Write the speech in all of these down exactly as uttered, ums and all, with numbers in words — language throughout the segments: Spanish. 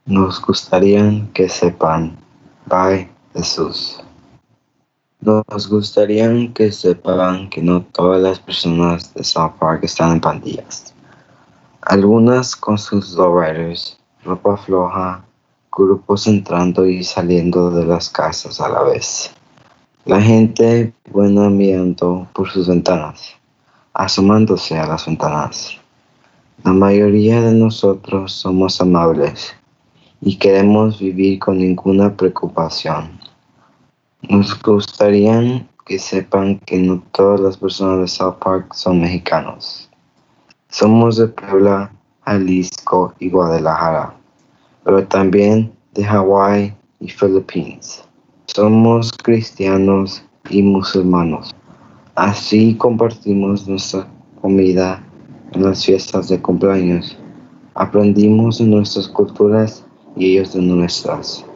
Nos gustaría que sepan, by Jesús. Nos gustaría que sepan que no todas las personas de South Park están en pandillas. Algunas con sus lowriders, ropa floja, grupos entrando y saliendo de las casas a la vez. La gente buena mirando por sus ventanas, asomándose a las ventanas. La mayoría de nosotros somos amables y queremos vivir con ninguna preocupación. Nos gustaría que sepan que no todas las personas de South Park son mexicanos. Somos de Puebla, Jalisco y Guadalajara, pero también de Hawái y Filipinas. Somos cristianos y musulmanos. Así compartimos nuestra comida en las fiestas de cumpleaños. Aprendimos de nuestras culturas y ellos de nuestras.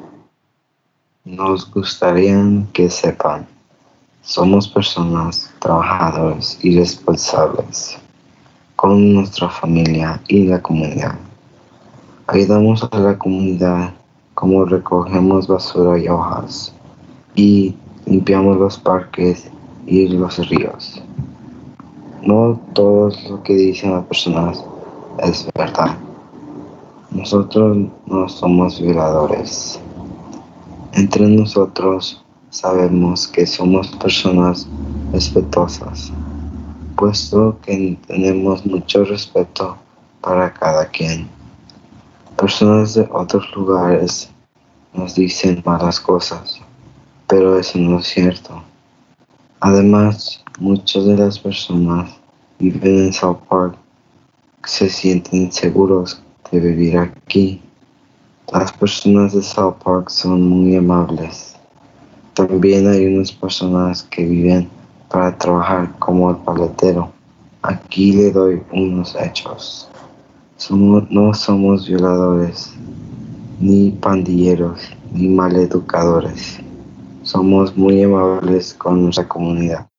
Nos gustaría que sepan, somos personas trabajadoras y responsables con nuestra familia y la comunidad. Ayudamos a la comunidad como recogemos basura y hojas y limpiamos los parques y los ríos. No todo lo que dicen las personas es verdad. Nosotros no somos violadores. Entre nosotros sabemos que somos personas respetuosas, puesto que tenemos mucho respeto para cada quien. Personas de otros lugares nos dicen malas cosas, pero eso no es cierto. Además, muchas de las personas viven en South Park se sienten seguros de vivir aquí. Las personas de South Park son muy amables. También hay unas personas que viven para trabajar como el paletero. Aquí le doy unos hechos. Somos, no somos violadores, ni pandilleros, ni maleducadores. Somos muy amables con nuestra comunidad.